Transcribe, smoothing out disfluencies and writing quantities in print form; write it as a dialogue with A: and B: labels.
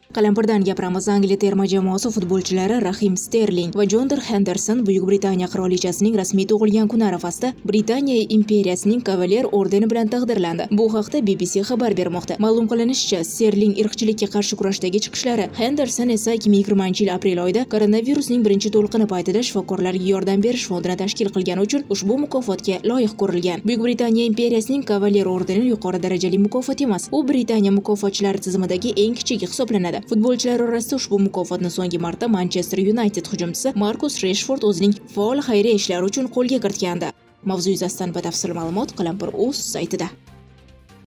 A: Qalampirdan gapiramiz. Angliya terma jamoasi futbolchilari Rahim Sterling va Jordan Henderson Buyuk Britaniya qirolichasining rasmiy tug'ilgan kuni arafasida Britaniya imperiyasining Kavaler ordeni bilan taqdirlandi. Bu haqda BBC xabar bermoqda. Ma'lum qilinishicha, Sterling irqchilikka qarshi kurashdagi chiqishlari, Henderson esa 2020-yil aprel oyida koronavirusning birinchi to'lqini paytida shifokorlarga yordam berish fondini tashkil qilgani uchun ushbu mukofotga loyiq ko'rilgan. Buyuk Britaniya imperiyasining Kavaler ordeni yuqori darajali mukofot emas. U Britaniya mukofotlari tizimidagi eng kichigi hisoblanadi. Futbolchilar orasida ushbu mukofotni so'nggi marta Manchester United hujumchisi Marcus Rashford o'zining faol xayriya ishlari uchun qo'lga kiritgandi. Mavzu yuzasidan batafsil ma'lumot Qalampir.uz saytida.